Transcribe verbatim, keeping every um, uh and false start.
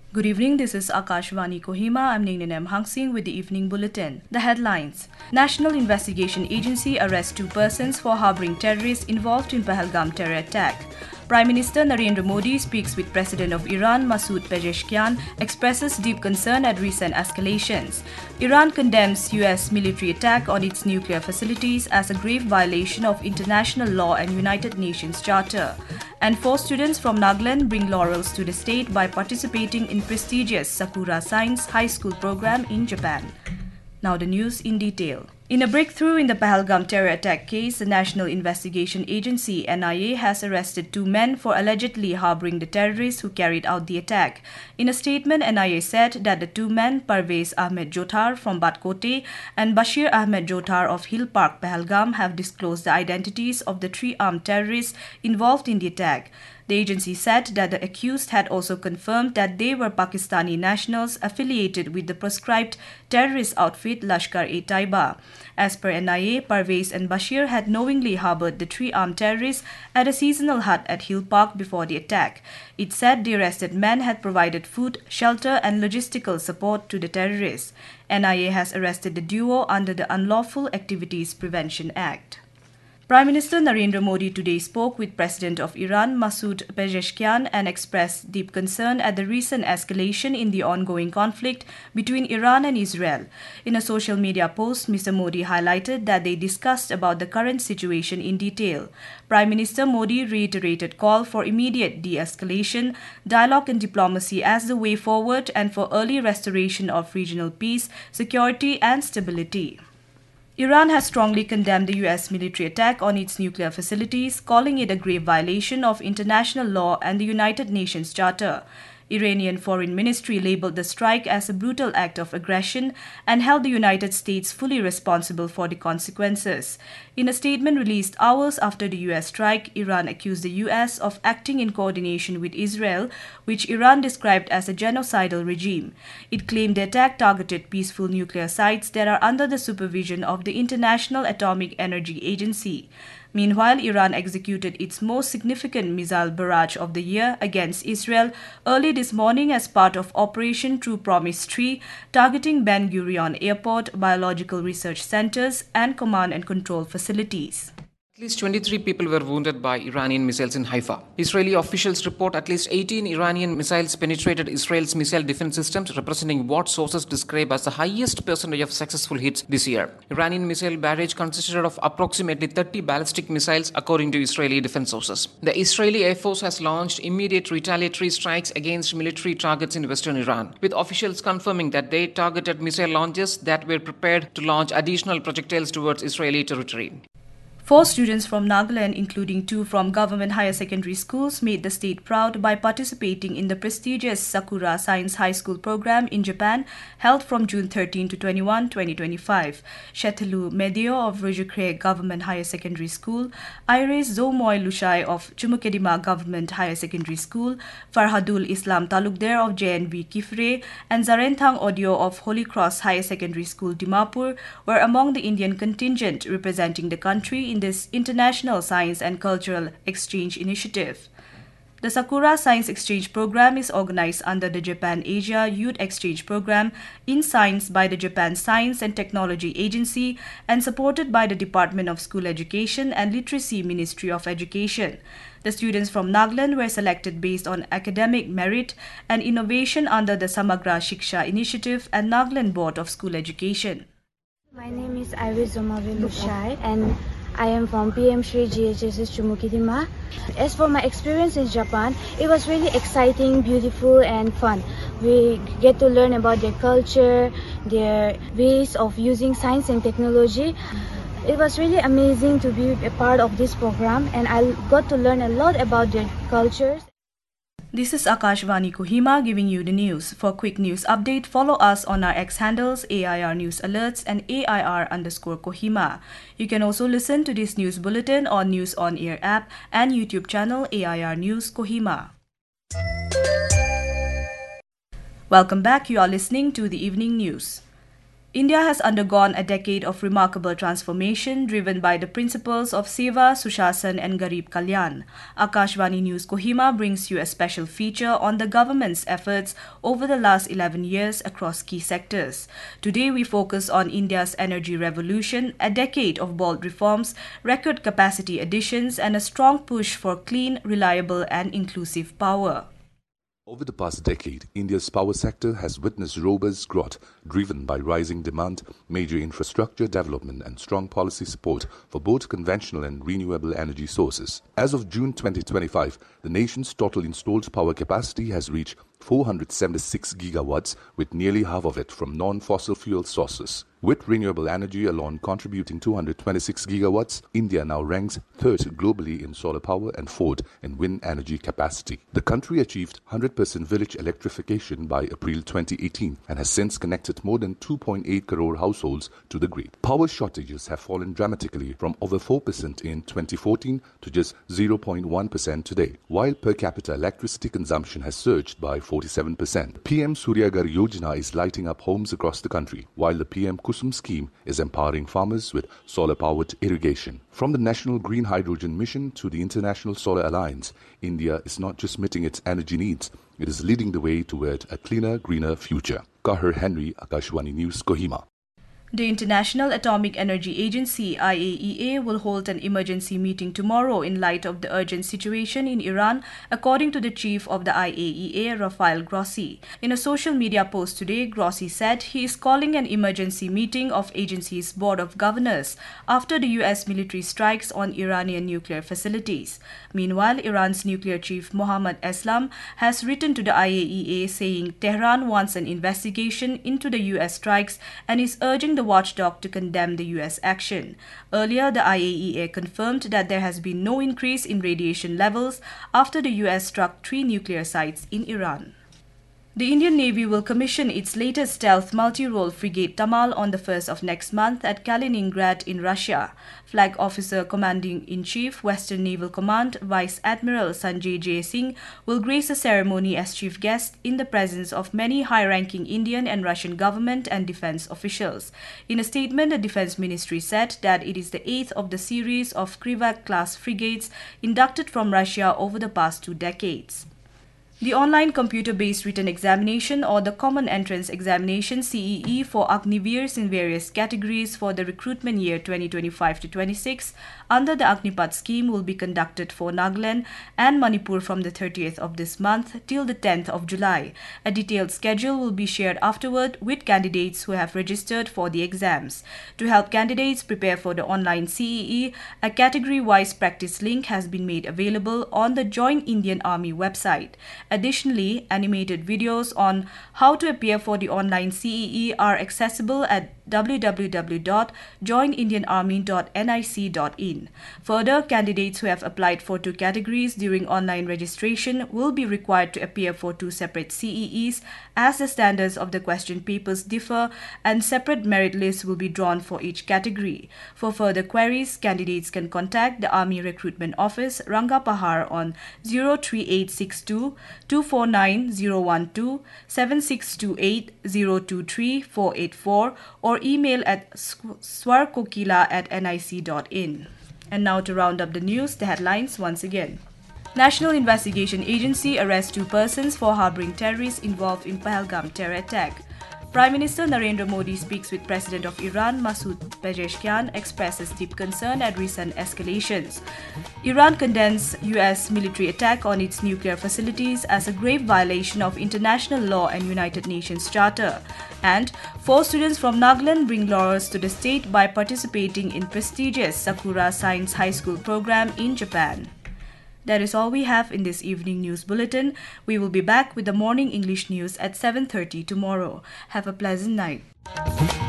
Good evening, this is Akashvani Kohima. I'm Ningnin M. Hangsing with the Evening Bulletin. The headlines. National Investigation Agency arrests two persons for harboring terrorists involved in Pahalgam terror attack. Prime Minister Narendra Modi speaks with President of Iran Masoud Pezeshkian, expresses deep concern at recent escalations. Iran condemns U S military attack on its nuclear facilities as a grave violation of international law and United Nations Charter. And four students from Nagaland bring laurels to the state by participating in prestigious Sakura Science High School program in Japan. Now the news in detail. In a breakthrough in the Pahalgam terror attack case, the National Investigation Agency N I A has arrested two men for allegedly harboring the terrorists who carried out the attack. In a statement, N I A said that the two men, Parvez Ahmed Jothar from Batkote and Bashir Ahmed Jothar of Hill Park, Pahalgam, have disclosed the identities of the three armed terrorists involved in the attack. The agency said that the accused had also confirmed that they were Pakistani nationals affiliated with the proscribed terrorist outfit Lashkar-e-Taiba. As per N I A, Parvez and Bashir had knowingly harbored the three armed terrorists at a seasonal hut at Hill Park before the attack. It said the arrested men had provided food, shelter and logistical support to the terrorists. N I A has arrested the duo under the Unlawful Activities Prevention Act. Prime Minister Narendra Modi today spoke with President of Iran Masoud Pezeshkian and expressed deep concern at the recent escalation in the ongoing conflict between Iran and Israel. In a social media post, Mister Modi highlighted that they discussed about the current situation in detail. Prime Minister Modi reiterated call for immediate de-escalation, dialogue and diplomacy as the way forward and for early restoration of regional peace, security and stability. Iran has strongly condemned the U S military attack on its nuclear facilities, calling it a grave violation of international law and the United Nations Charter. Iranian Foreign Ministry labeled the strike as a brutal act of aggression and held the United States fully responsible for the consequences. In a statement released hours after the U S strike, Iran accused the U S of acting in coordination with Israel, which Iran described as a genocidal regime. It claimed the attack targeted peaceful nuclear sites that are under the supervision of the International Atomic Energy Agency. Meanwhile, Iran executed its most significant missile barrage of the year against Israel early this morning as part of Operation True Promise three, targeting Ben Gurion Airport, biological research centers, and command and control facilities. At least twenty-three people were wounded by Iranian missiles in Haifa. Israeli officials report at least eighteen Iranian missiles penetrated Israel's missile defense systems, representing what sources describe as the highest percentage of successful hits this year. Iranian missile barrage consisted of approximately thirty ballistic missiles, according to Israeli defense sources. The Israeli Air Force has launched immediate retaliatory strikes against military targets in western Iran, with officials confirming that they targeted missile launches that were prepared to launch additional projectiles towards Israeli territory. Four students from Nagaland, including two from government higher secondary schools, made the state proud by participating in the prestigious Sakura Science High School program in Japan, held from June thirteenth to twenty-first, twenty twenty-five. Shethelu Medio of Rojukre Government Higher Secondary School, Iris Zomoy Lushai of Chumukedima Government Higher Secondary School, Farhadul Islam Talukder of J N V Kifre, and Zarenthang Audio of Holy Cross Higher Secondary School Dimapur were among the Indian contingent representing the country in this International Science and Cultural Exchange Initiative. The Sakura Science Exchange Program is organized under the Japan-Asia Youth Exchange Program in Science by the Japan Science and Technology Agency and supported by the Department of School Education and Literacy Ministry of Education. The students from Nagaland were selected based on academic merit and innovation under the Samagra Shiksha Initiative and Nagaland Board of School Education. My name is Iris Zomoy Lushai and I am from P M Shri G H S S Chumukidima. As for my experience in Japan, it was really exciting, beautiful and fun. We get to learn about their culture, their ways of using science and technology. It was really amazing to be a part of this program and I got to learn a lot about their cultures. This is Akashvani Kohima giving you the news. For quick news update, follow us on our X handles A I R News Alerts and A I R underscore Kohima. You can also listen to this news bulletin on News On Air app and YouTube channel A I R News Kohima. Welcome back. You are listening to the evening news. India has undergone a decade of remarkable transformation driven by the principles of Seva, Sushasan and Garib Kalyan. Akashvani News Kohima brings you a special feature on the government's efforts over the last eleven years across key sectors. Today we focus on India's energy revolution, a decade of bold reforms, record capacity additions and a strong push for clean, reliable and inclusive power. Over the past decade, India's power sector has witnessed robust growth driven by rising demand, major infrastructure development and strong policy support for both conventional and renewable energy sources. As of June twenty twenty-five, the nation's total installed power capacity has reached four hundred seventy-six gigawatts, with nearly half of it from non-fossil fuel sources. With renewable energy alone contributing two hundred twenty-six gigawatts, India now ranks third globally in solar power and fourth in wind energy capacity. The country achieved one hundred percent village electrification by April twenty eighteen and has since connected more than two point eight crore households to the grid. Power shortages have fallen dramatically from over four percent in twenty fourteen to just zero point one percent today, while per capita electricity consumption has surged by forty-seven percent. P M Surya Ghar Yojana is lighting up homes across the country, while the P M Kusum scheme is empowering farmers with solar-powered irrigation. From the National Green Hydrogen Mission to the International Solar Alliance, India is not just meeting its energy needs, it is leading the way toward a cleaner, greener future. Kahar Henry, Akashvani News, Kohima. The International Atomic Energy Agency I A E A will hold an emergency meeting tomorrow in light of the urgent situation in Iran, according to the chief of the I A E A, Rafael Grossi. In a social media post today, Grossi said he is calling an emergency meeting of agency's board of governors after the U S military strikes on Iranian nuclear facilities. Meanwhile, Iran's nuclear chief Mohammad Eslam has written to the I A E A saying Tehran wants an investigation into the U S strikes and is urging the watchdog to condemn the U S action. Earlier, the I A E A confirmed that there has been no increase in radiation levels after the U S struck three nuclear sites in Iran. The Indian Navy will commission its latest stealth multi-role frigate Tamal on the first of next month at Kaliningrad in Russia. Flag Officer Commanding-in-Chief, Western Naval Command, Vice Admiral Sanjay J. Singh will grace the ceremony as chief guest in the presence of many high-ranking Indian and Russian government and defense officials. In a statement, the Defense Ministry said that it is the eighth of the series of Krivak-class frigates inducted from Russia over the past two decades. The online computer-based written examination or the Common Entrance Examination C E E for Agniveers in various categories for the recruitment year twenty twenty-five to twenty-six under the Agnipath scheme will be conducted for Nagaland and Manipur from the thirtieth of this month till the tenth of July. A detailed schedule will be shared afterward with candidates who have registered for the exams. To help candidates prepare for the online C E E, a category-wise practice link has been made available on the Join Indian Army website. Additionally, animated videos on how to appear for the online C E E are accessible at w w w dot join indian army dot nic dot in. Further, candidates who have applied for two categories during online registration will be required to appear for two separate C E Es as the standards of the question papers differ and separate merit lists will be drawn for each category. For further queries, candidates can contact the Army Recruitment Office, Rangapahar on zero three eight six two, two four nine zero one two, seven six two eight, zero two three, four eight four or email at swarkokila at nic dot in. And now to round up the news, the headlines once again. National Investigation Agency arrests two persons for harboring terrorists involved in Pahalgam terror attack. Prime Minister Narendra Modi speaks with President of Iran Masoud Pezeshkian, expresses deep concern at recent escalations. Iran condemns U S military attack on its nuclear facilities as a grave violation of international law and United Nations Charter. And four students from Nagaland bring laurels to the state by participating in prestigious Sakura Science High School program in Japan. That is all we have in this evening news bulletin. We will be back with the morning English news at seven thirty tomorrow. Have a pleasant night.